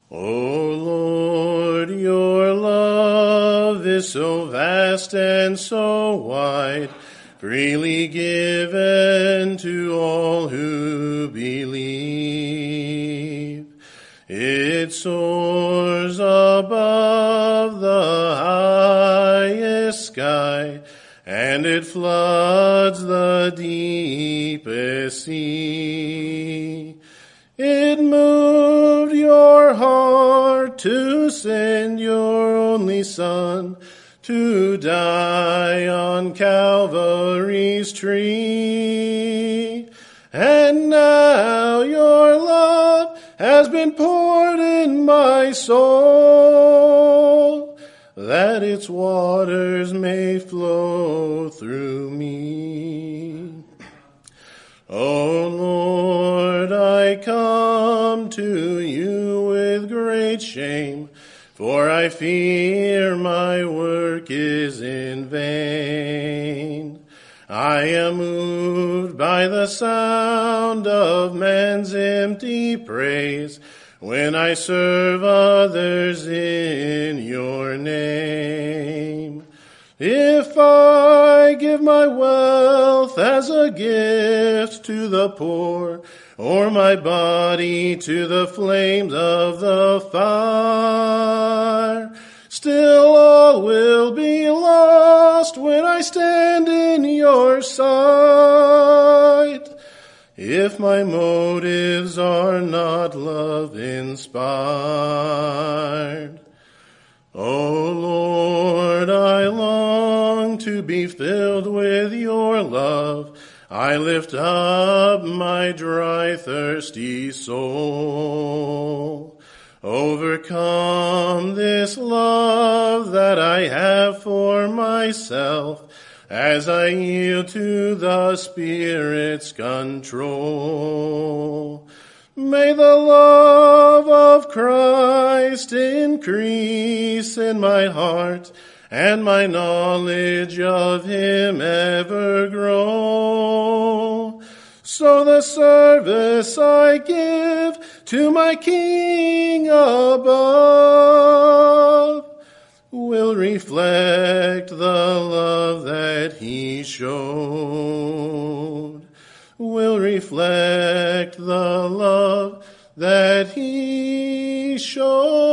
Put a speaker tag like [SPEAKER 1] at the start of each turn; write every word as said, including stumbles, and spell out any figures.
[SPEAKER 1] O Lord, your love is so vast and so wide, freely given to all who believe. It soars above the highest sky, and it floods the deepest sea. It moved your heart to send your only Son to die on Calvary's tree. And now your love has been poured in my soul, that its waters may flow through me. O Lord, I come to you with great shame, for I fear my work is in vain. I am moved by the sound of man's empty praise when I serve others in your name. If I give my wealth as a gift to the poor, or my body to the flames of the fire, still all will be lost when I stand in your sight, if my motives are not love inspired. O Lord, I long to be filled with your love. I lift up my dry, thirsty soul. Overcome this love that I have for myself as I yield to the Spirit's control. May the love of Christ increase in my heart, and my knowledge of him ever grow. So the service I give to my King above will reflect the love that he showed. Will reflect the love that he showed.